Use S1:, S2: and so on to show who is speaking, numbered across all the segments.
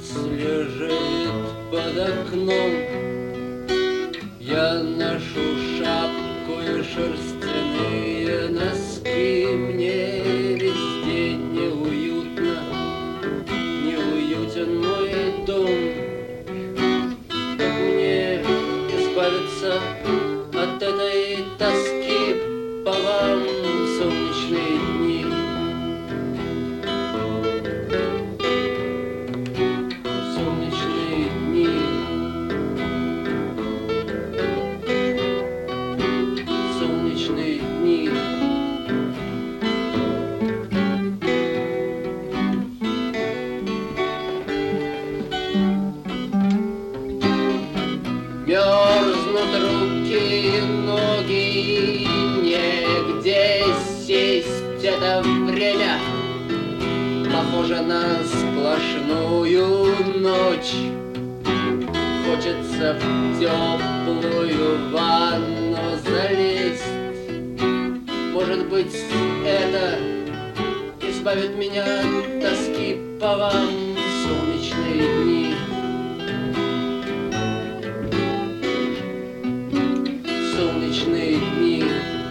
S1: лежит под окном. Я ношу шапку и шерстяные носки. Мне везде неуютно, неуютен мой дом. Как мне избавиться от этой тоски по вам, солнечные дни? Солнечные дни. Солнечные дни. Мерзнут руки и ноги, негде сесть, это время похоже на сплошную ночь. Хочется в теплую ванну залезть. Может быть, это избавит меня от тоски по вам, солнечные дни. Солнечные дни.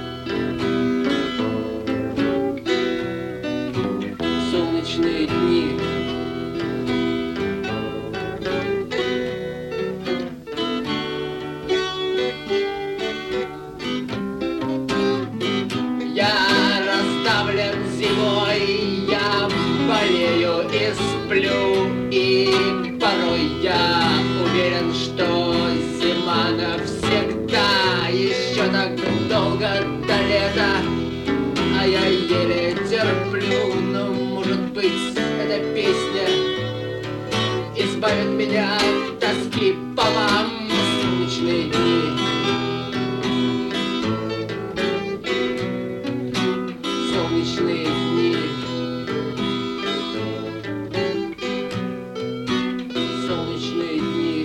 S1: Солнечные дни. Я раздавлен зимой, я болею и сплю, и порой я уверен, что зима навсегда. Еще так долго до лета, а я еле терплю. Но, может быть, эта песня избавит меня от тоски по вам, солнечные дни. Солнечные дни. Солнечные дни.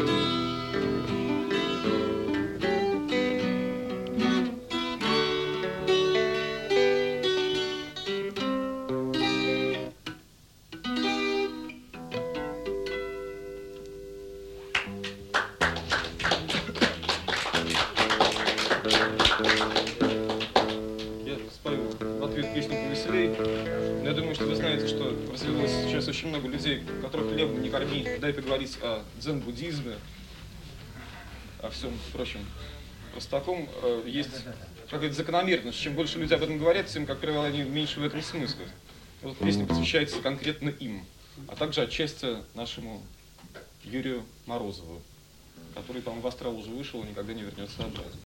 S2: Я спою в ответ песню повеселей. Но я думаю, что вы знаете, что развелось сейчас очень много людей, которых хлебом не корми. Дай поговорить о дзен-буддизме, о всем прочем. Просто таком есть какая-то закономерность. Чем больше люди об этом говорят, тем, как правило, они меньше в этом смысла. Вот песня посвящается конкретно им, а также отчасти нашему Юрию Морозову, который, по-моему, в астрал уже вышел и никогда не вернется обратно.